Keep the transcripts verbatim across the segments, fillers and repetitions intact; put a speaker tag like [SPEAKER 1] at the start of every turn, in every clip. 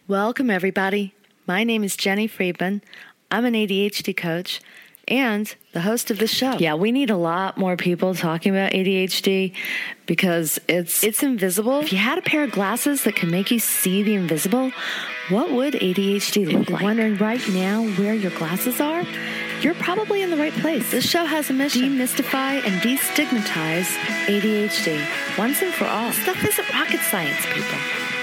[SPEAKER 1] Welcome, everybody. My name is Jenny Friedman. I'm an A D H D coach and the host of this show. Yeah, we need a lot more people talking about A D H D because it's it's invisible. If you had a pair of glasses that can make you see the invisible, what would A D H D look like? If you're wondering right now where your glasses are, you're probably in the right place. This show has a mission: demystify and destigmatize A D H D once and for all. Stuff isn't rocket science, people.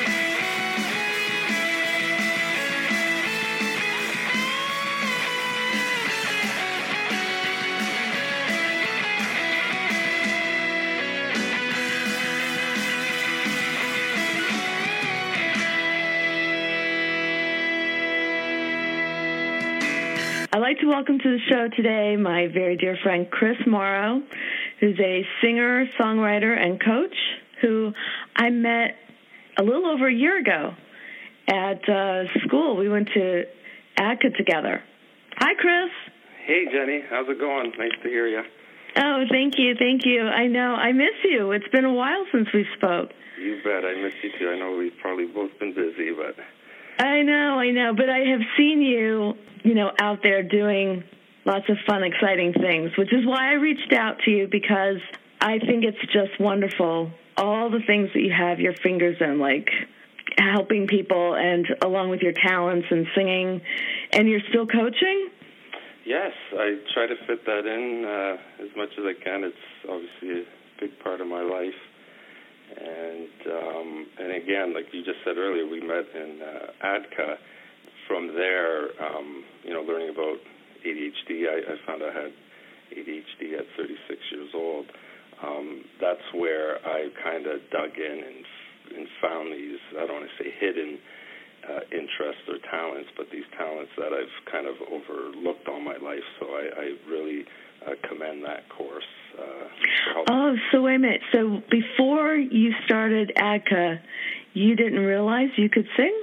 [SPEAKER 2] I'd like to welcome to the show today my very dear friend Chris Morrow, who's a singer, songwriter, and coach who I met a little over a year ago at uh, school. We went to A D C A together. Hi, Chris.
[SPEAKER 3] Hey, Jenny. How's it going? Nice to hear you.
[SPEAKER 2] Oh, thank you, thank you. I know. I miss you. It's been a while since we spoke.
[SPEAKER 3] You bet. I miss you, too. I know we've probably both been busy, but...
[SPEAKER 2] I know, I know. But I have seen you, you know, out there doing lots of fun, exciting things, which is why I reached out to you, because I think it's just wonderful, all the things that you have your fingers in, like helping people and along with your talents and singing, and you're still coaching?
[SPEAKER 3] Yes, I try to fit that in uh, as much as I can. It's obviously a big part of my life. And um, and again, like you just said earlier, we met in uh, A D C A. From there, um, you know, learning about A D H D, I, I found I had A D H D at thirty-six years old. Um, that's where I kind of dug in and, and found these, I don't want to say hidden uh, interests or talents, but these talents that I've kind of overlooked all my life. So I, I really uh, commend that course. Uh,
[SPEAKER 2] oh, so wait a minute. So before you started A D C A, you didn't realize you could sing?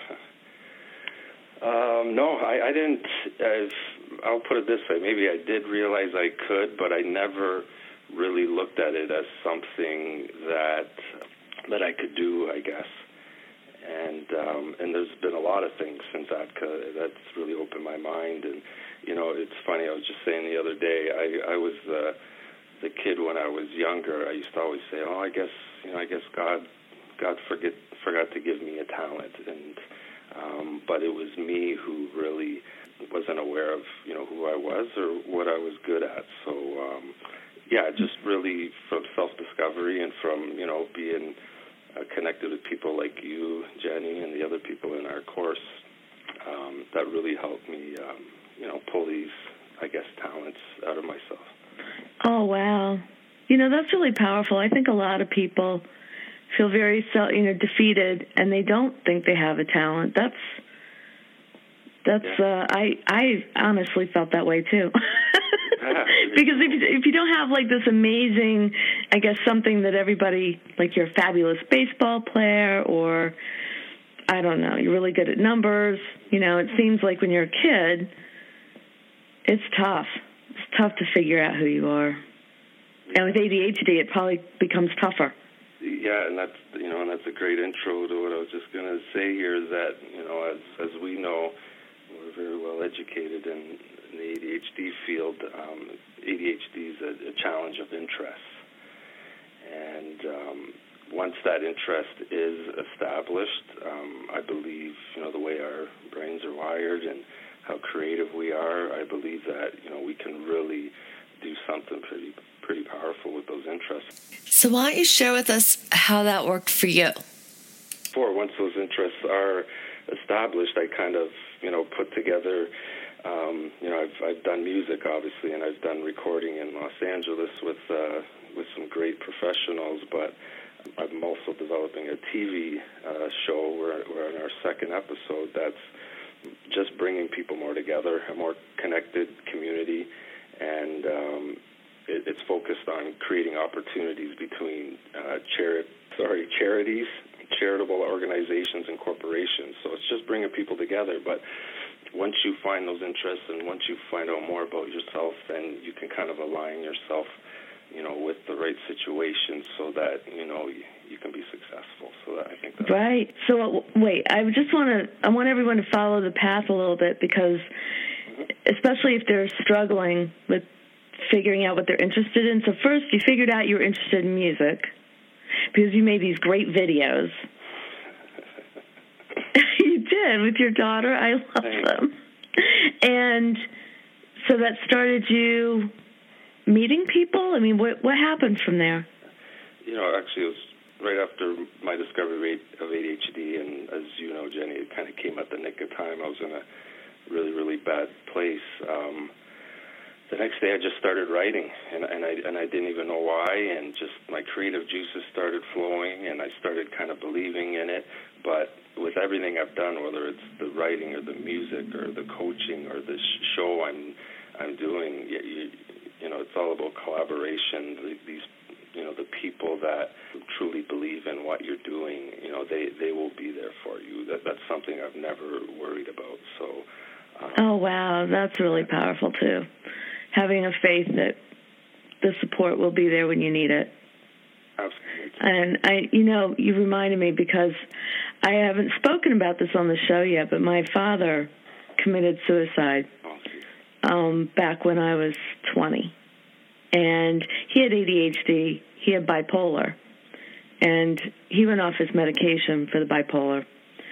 [SPEAKER 3] Um, no, I, I didn't. I've, I'll put it this way. Maybe I did realize I could, but I never really looked at it as something that that I could do, I guess. And um, and there's been a lot of things since A D C A that's really opened my mind. And, you know, it's funny. I was just saying the other day, I, I was uh, the kid when I was younger. I used to always say, oh, I guess, you know, I guess God, God forget, forgot to give me a talent. And Um, but it was me who really wasn't aware of, you know, who I was or what I was good at. So, um, yeah, just really from self-discovery and from, you know, being uh, connected with people like you, Jenny, and the other people in our course, um, that really helped me, um, you know, pull these, I guess, talents out of myself.
[SPEAKER 2] Oh, wow. You know, that's really powerful. I think a lot of people feel very, you know, defeated, and they don't think they have a talent. That's that's. Yeah. Uh, I I honestly felt that way too, because if you, if you don't have like this amazing, I guess something that everybody, like you're a fabulous baseball player, or I don't know, you're really good at numbers. You know, it seems like when you're a kid, it's tough. It's tough to figure out who you are, yeah. And with A D H D, it probably becomes tougher.
[SPEAKER 3] Yeah, and that's, you know, and that's a great intro to what I was just going to say here, is that, you know, as as we know, we're very well educated in, in the A D H D field. Um, A D H D is a, a challenge of interest. And um, once that interest is established, um, I believe, you know, the way our brains are wired and how creative we are, I believe that, you know, we can really do something pretty pretty powerful with those interests.
[SPEAKER 1] So why don't you share with us how that worked for you?
[SPEAKER 3] For once those interests are established, I kind of, you know, put together, um, you know, I've, I've done music, obviously, and I've done recording in Los Angeles with uh, with some great professionals, but I'm also developing a T V uh, show. We're, we're in our second episode that's just bringing people more together, a more connected community, and um, it, it's focused on creating opportunities between uh, chari- sorry, charities, charitable organizations, and corporations. So it's just bringing people together. But once you find those interests and once you find out more about yourself, then you can kind of align yourself, you know, with the right situation so that, you know, you, you you can be successful. So that, I think that's
[SPEAKER 2] right. So wait, I just want to I want everyone to follow the path a little bit, because mm-hmm. especially if they're struggling with figuring out what they're interested in. So first, you figured out you were interested in music because you made these great videos. You did with your daughter. I love
[SPEAKER 3] Thanks.
[SPEAKER 2] them. And so that started you meeting people? I mean, what what happened from there?
[SPEAKER 3] You know, actually, it was right after my discovery of A D H D, and as you know, Jenny, it kind of came at the nick of time. I was in a really, really bad place. Um, the next day, I just started writing, and, and I and I didn't even know why, and just my creative juices started flowing, and I started kind of believing in it. But with everything I've done, whether it's the writing or the music or the coaching or the sh- show I'm I'm doing, you, you, you know, it's all about collaboration. These, you know, the people that truly believe in what you're doing, you know, they, they will be there for you. That that's something I've never worried about. So. Um,
[SPEAKER 2] oh wow, that's really powerful too. Having a faith that the support will be there when you need it.
[SPEAKER 3] Absolutely.
[SPEAKER 2] And I, you know, you reminded me, because I haven't spoken about this on the show yet, but my father committed suicide um, back when I was twenty. And he had A D H D, he had bipolar, and he went off his medication for the bipolar.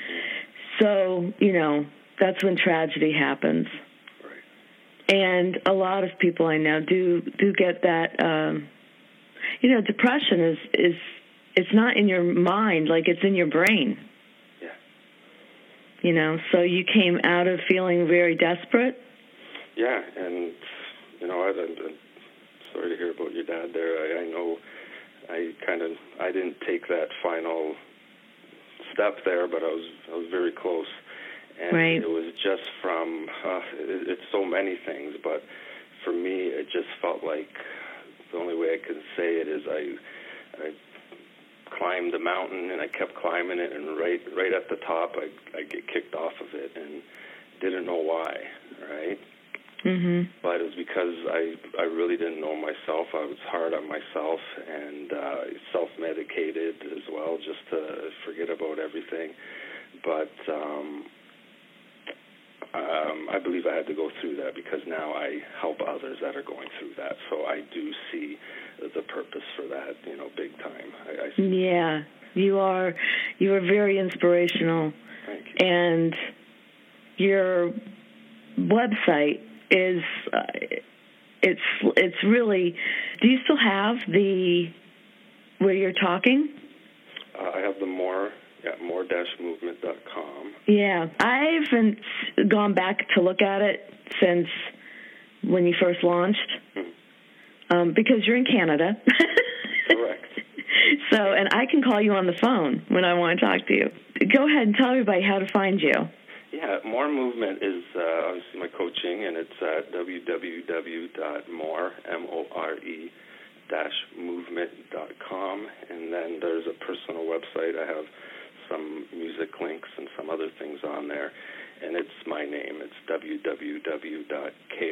[SPEAKER 2] So, you know, that's when tragedy happens.
[SPEAKER 3] Right.
[SPEAKER 2] And a lot of people I know do do get that. Um, you know, depression is is it's not in your mind, like it's in your brain.
[SPEAKER 3] Yeah.
[SPEAKER 2] You know, so you came out of feeling very desperate.
[SPEAKER 3] Yeah, and you know, I, I'm sorry to hear about your dad there. I, I know I kind of I didn't take that final step there, but I was I was very close. And
[SPEAKER 2] right.
[SPEAKER 3] It was just from, uh, it, it's so many things, but for me, it just felt like the only way I can say it is I, I climbed the mountain, and I kept climbing it, and right right at the top, I, I get kicked off of it, and didn't know why, right?
[SPEAKER 2] Mm-hmm.
[SPEAKER 3] But it was because I, I really didn't know myself. I was hard on myself, and uh, self-medicated as well, just to forget about everything. But um, um, I believe I had to go through that, because now I help others that are going through that. So I do see the purpose for that, you know, big time. I, I see.
[SPEAKER 2] Yeah, you are. You are very inspirational.
[SPEAKER 3] Thank you.
[SPEAKER 2] And your website is uh, it's it's really. Do you still have the where you're talking?
[SPEAKER 3] Uh, I have the more. Yeah, more dash movement dot com.
[SPEAKER 2] Yeah, I haven't gone back to look at it since when you first launched, mm-hmm. um, because you're in Canada.
[SPEAKER 3] Correct.
[SPEAKER 2] So, and I can call you on the phone when I want to talk to you. Go ahead and tell everybody how to find you.
[SPEAKER 3] Yeah, More Movement is uh, obviously my coaching, and it's at w w w dot more dash movement dot com, and then there's a personal website. I have some music links and some other things on there, and it's my name. It's w w w dot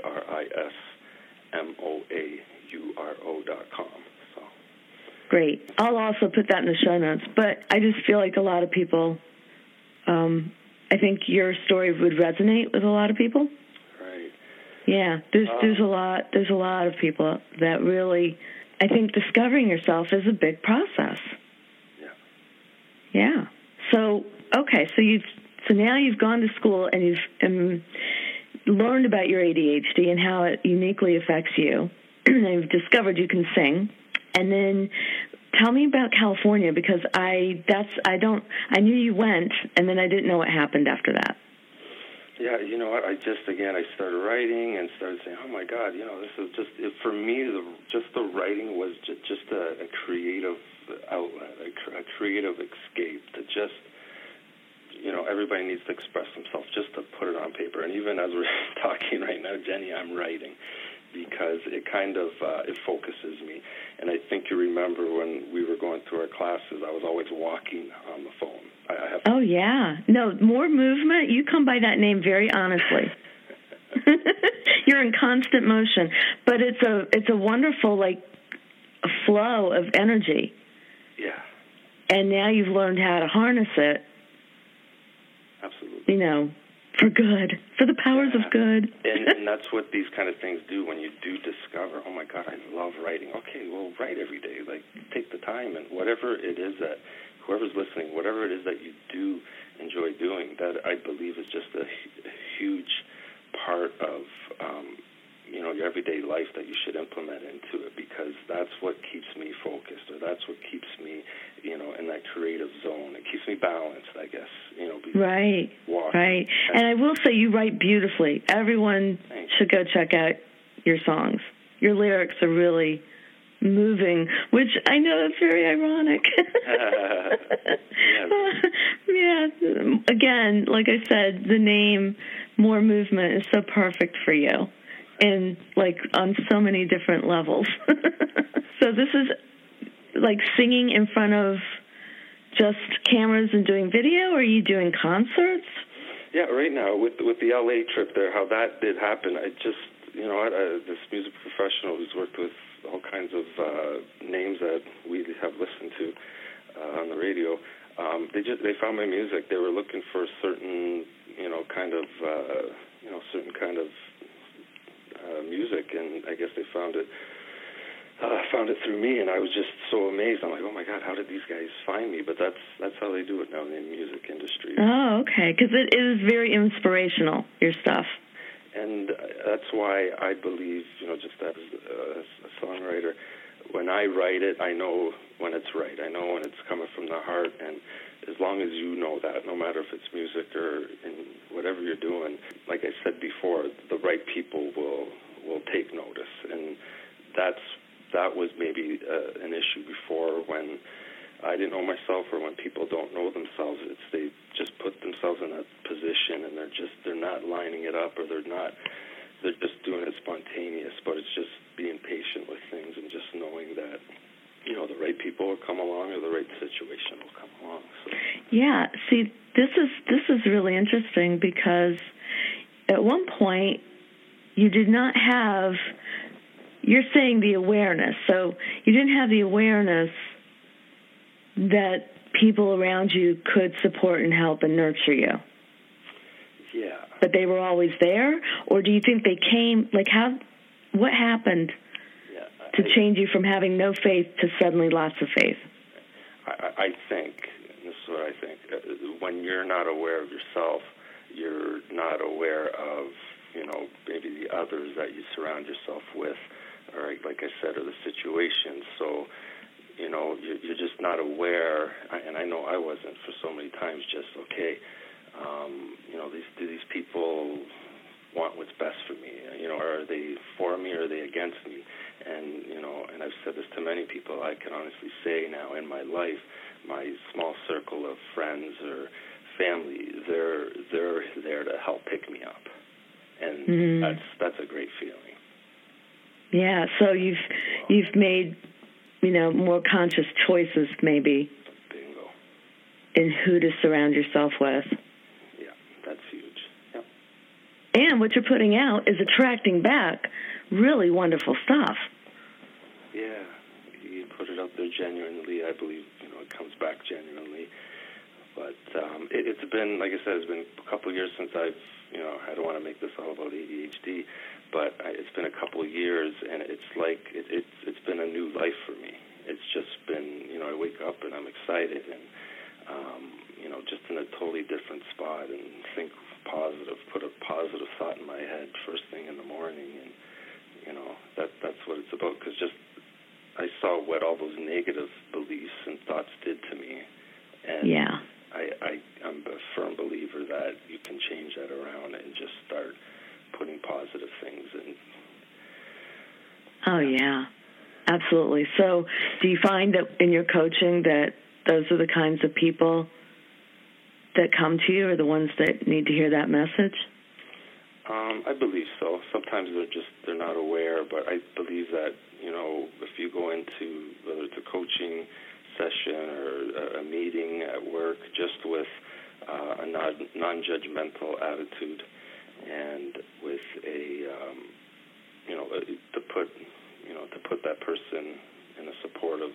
[SPEAKER 3] krismoauro dot com. So.
[SPEAKER 2] Great. I'll also put that in the show notes, but I just feel like a lot of people, um, I think your story would resonate with a lot of people.
[SPEAKER 3] Right.
[SPEAKER 2] Yeah, there's
[SPEAKER 3] um,
[SPEAKER 2] there's a lot there's a lot of people that really, I think discovering yourself is a big process.
[SPEAKER 3] Yeah.
[SPEAKER 2] Yeah. So, okay, so you've so now you've gone to school and you've um, learned about your A D H D and how it uniquely affects you. And you've discovered you can sing. And then tell me about California, because I that's I don't I knew you went, and then I didn't know what happened after that.
[SPEAKER 3] Yeah, you know what? I just again I started writing and started saying, "Oh my God, you know, this is just it, for me. The, just the writing was just, just a, a creative outlet, a, a creative escape to just, you know, everybody needs to express themselves, just to put it on paper. And even as we're talking right now, Jenny, I'm writing because it kind of uh, it focuses me. And I think you remember when we were going through our classes, I was always walking on the phone. I, I have.
[SPEAKER 2] Oh yeah, no more movement. You come by that name very honestly. You're in constant motion, but it's a it's a wonderful like a flow of energy.
[SPEAKER 3] Yeah.
[SPEAKER 2] and now you've learned how to harness it.
[SPEAKER 3] Absolutely.
[SPEAKER 2] You know, for good, for the powers
[SPEAKER 3] yeah.
[SPEAKER 2] of good.
[SPEAKER 3] and, and that's what these kind of things do when you do discover, oh, my God, I love writing. Okay, well, write every day. Like, take the time, and whatever it is that, whoever's listening, whatever it is that you do enjoy doing, that I believe is just a, a huge part of, um, you know, your everyday life that you should implement into it, because that's what keeps me focused, or that's what keeps me, you know, in that creative zone. It keeps me balanced, I guess, you know.
[SPEAKER 2] Right,
[SPEAKER 3] walking.
[SPEAKER 2] right. And I will say you write beautifully. Everyone
[SPEAKER 3] Thanks.
[SPEAKER 2] should go check out your songs. Your lyrics are really moving, which I know that's very ironic. yeah. yeah. Again, like I said, the name More Movement is so perfect for you, and like on so many different levels. So this is like singing in front of just cameras and doing video, or are you doing concerts?
[SPEAKER 3] Yeah, right now with with the L A trip there, how that did happen, I just, you know, I, I, this music professional who's worked with all kinds of uh, names that we have listened to uh, on the radio, um, they just they found my music. They were looking for a certain, you know, kind of, uh, you know, certain kind of uh, music, and I guess they found it. Uh, found it through me, and I was just so amazed. I'm like, oh my God, how did these guys find me? But that's that's how they do it now in the music industry.
[SPEAKER 2] Oh, okay, because it is very inspirational, your stuff.
[SPEAKER 3] And that's why I believe, you know, just as a, a songwriter, when I write it, I know when it's right. I know when it's coming from the heart, and as long as you know that, no matter if it's music or in whatever you're doing, like I said before, the right people will will take notice, and that's that was maybe uh, an issue before when I didn't know myself, or when people don't know themselves. It's they just put themselves in that position, and they're just they're not lining it up, or they're not they're just doing it spontaneous. But it's just being patient with things and just knowing that, you know, the right people will come along, or the right situation will come along. So.
[SPEAKER 2] Yeah, see, this is this is really interesting, because at one point you did not have. You're saying the awareness. So you didn't have the awareness that people around you could support and help and nurture you.
[SPEAKER 3] Yeah.
[SPEAKER 2] But they were always there? Or do you think they came, like how, what happened
[SPEAKER 3] yeah,
[SPEAKER 2] to
[SPEAKER 3] I,
[SPEAKER 2] change you from having no faith to suddenly lots of faith?
[SPEAKER 3] I, I think, and this is what I think, when you're not aware of yourself, you're not aware of, you know, maybe the others that you surround yourself with, or like I said, or the situation. So, you know, you're, you're just not aware, and I know I wasn't for so many times, just, okay, um, you know, these, do these people want what's best for me? You know, are they for me, or are they against me? And, you know, and I've said this to many people, I can honestly say now in my life, my small circle of friends or family, they're they're there to help pick me up. And mm. that's that's a great feeling.
[SPEAKER 2] Yeah, so you've you've made, you know, more conscious choices maybe.
[SPEAKER 3] Bingo.
[SPEAKER 2] In who to surround yourself with.
[SPEAKER 3] Yeah, that's huge. Yep.
[SPEAKER 2] And what you're putting out is attracting back really wonderful stuff.
[SPEAKER 3] Yeah, you put it out there genuinely. I believe, you know, it comes back genuinely. But um, it, it's been, like I said, it's been a couple of years since I've, you know, I don't want to make this all about A D H D, but I, it's been a couple of years, and it's like it, it's it's been a new life for me. It's just been, you know, I wake up and I'm excited, and um, you know, just in a totally different spot, and think positive, put a positive thought in my head first thing in the morning, and you know, that that's what it's about. Because just I saw what all those negative beliefs and thoughts did to me, and
[SPEAKER 2] yeah.
[SPEAKER 3] I, I, I'm a firm believer that you can change that around and just start putting positive things in.
[SPEAKER 2] Oh, yeah, absolutely. So do you find that in your coaching that those are the kinds of people that come to you, or the ones that need to hear that message?
[SPEAKER 3] Um, I believe so. Sometimes they're just, they're not aware, but I believe that, you know, if you go into, whether it's a coaching session or a meeting at work, just with uh, a non- non-judgmental attitude, and with a, um, you know, to put, you know, to put that person in a supportive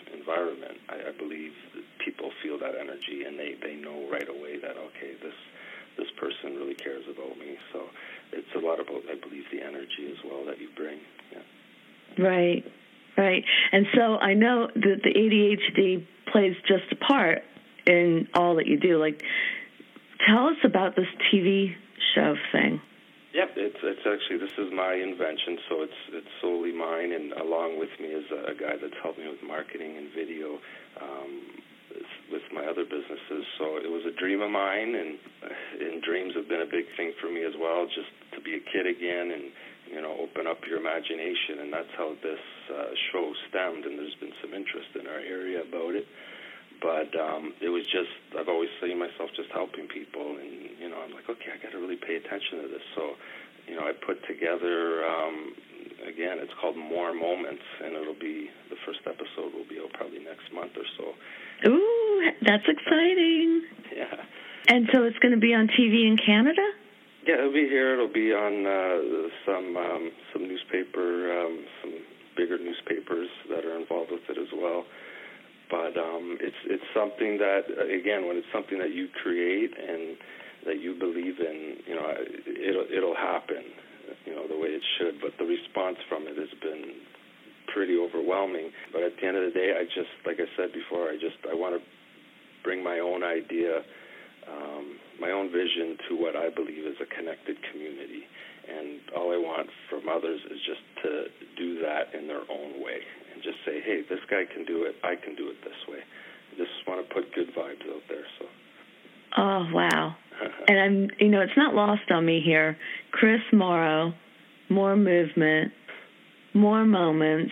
[SPEAKER 3] environment, I, I believe that people feel that energy, and they, they know right away that, okay, this this person really cares about me. So it's a lot about, I believe, the energy as well that you bring. Yeah.
[SPEAKER 2] Right, right. And so I know that the A D H D plays just a part in all that you do. Like, tell us about this T V show thing.
[SPEAKER 3] Yep, it's it's actually, this is my invention, so it's it's solely mine, and along with me is a, a guy that's helped me with marketing and video um, with my other businesses. So it was a dream of mine, and and dreams have been a big thing for me as well, just to be a kid again and, you know, open up your imagination, and that's how this uh, show stemmed, and there's been some interest in our area about it. But um, it was just, I've always seen myself just helping people, and, you know, I'm like, okay, I got to really pay attention to this. So, you know, I put together, um, again, it's called More Moments, and it'll be, the first episode will be out probably next month or so.
[SPEAKER 2] Ooh, that's exciting.
[SPEAKER 3] Yeah.
[SPEAKER 2] And so it's going to be on T V in Canada?
[SPEAKER 3] Yeah, it'll be here. It'll be on uh, some um, some newspaper, um, some bigger newspapers that are involved with it as well. But um, it's it's something that, again, when it's something that you create and that you believe in, you know, it'll it'll happen, you know, the way it should. But the response from it has been pretty overwhelming. But at the end of the day, I just, like I said before, I just I want to bring my own idea, um, my own vision to what I believe is a connected community. And all I want from others is just to do that in their own way and just say, hey, this guy can do it, I can do it this way. I just want to put good vibes out there. So.
[SPEAKER 2] Oh, wow. And I'm, you know, it's not lost on me here. Chris Morrow, More Movement, More Moments,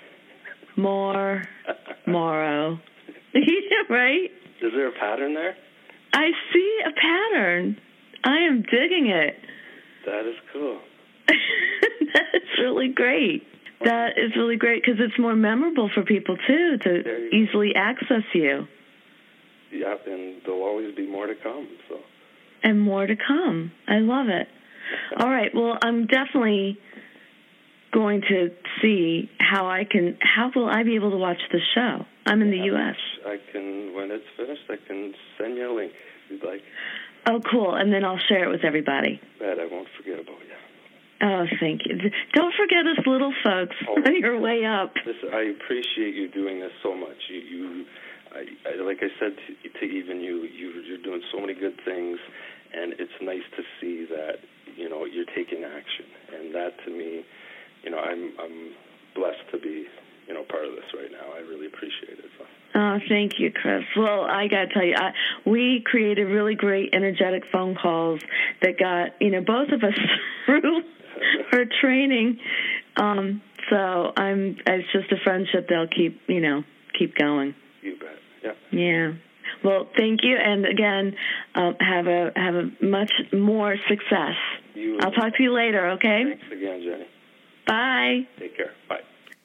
[SPEAKER 2] More Morrow. Right?
[SPEAKER 3] Is there a pattern there?
[SPEAKER 2] I see a pattern. I am digging it.
[SPEAKER 3] That is cool.
[SPEAKER 2] That's really great. That is really great because it's more memorable for people, too, to easily go. access you.
[SPEAKER 3] Yeah, and there'll always be more to come. So.
[SPEAKER 2] And more to come. I love it. All right. Well, I'm definitely going to see how I can, how will I be able to watch the show? I'm in yeah, the U S
[SPEAKER 3] I can, when it's finished, I can send you a link if you'd like.
[SPEAKER 2] Oh, cool. And then I'll share it with everybody.
[SPEAKER 3] That I won't forget about you.
[SPEAKER 2] Oh, thank you. Don't forget us little folks oh, on your way up.
[SPEAKER 3] This, I appreciate you doing this so much. You, you I, I, like I said to, to even you, you, you're doing so many good things, and it's nice to see that, you know, you're taking action. And that, to me, you know, I'm, I'm blessed to be, you know, part of this right now. I really appreciate it. So.
[SPEAKER 2] Oh, thank you, Chris. Well, I got to tell you, I, we created really great energetic phone calls that got, you know, both of us through our training. Um, so I'm, it's just a friendship that'll keep, you know, keep going.
[SPEAKER 3] You bet. Yeah.
[SPEAKER 2] Yeah. Well, thank you, and again, um, have a have a much more success.
[SPEAKER 3] You
[SPEAKER 2] I'll talk to you later. Okay.
[SPEAKER 3] Thanks again, Jenny.
[SPEAKER 2] Bye.
[SPEAKER 3] Take care. Bye.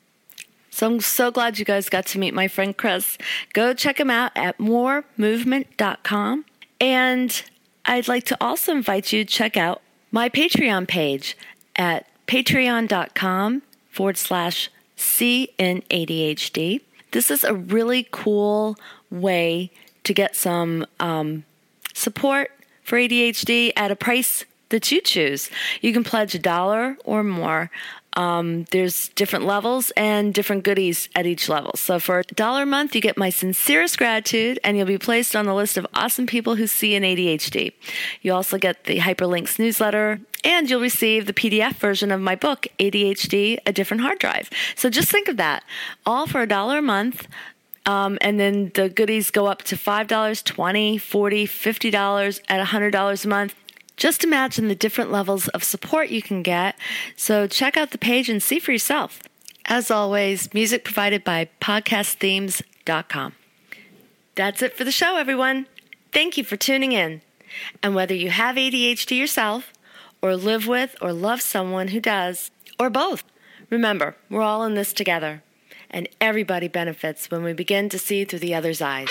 [SPEAKER 1] So I'm so glad you guys got to meet my friend Chris. Go check him out at more movement dot com. And I'd like to also invite you to check out my Patreon page at patreon.com forward slash C in A D H D. This is a really cool way to get some um, support for A D H D at a price that you choose. You can pledge a dollar or more. Um, there's different levels and different goodies at each level. So for a dollar a month, you get my sincerest gratitude, and you'll be placed on the list of awesome people who see an A D H D. You also get the Hyperlinks newsletter, and you'll receive the P D F version of my book, A D H D, A Different Hard Drive. So just think of that, all for a dollar a month. Um, and then the goodies go up to five dollars, twenty dollars, forty dollars, fifty dollars, at one hundred dollars a month. Just imagine the different levels of support you can get. So check out the page and see for yourself. As always, music provided by podcast themes dot com. That's it for the show, everyone. Thank you for tuning in. And whether you have A D H D yourself, or live with or love someone who does, or both, remember, we're all in this together. And everybody benefits when we begin to see through the other's eyes.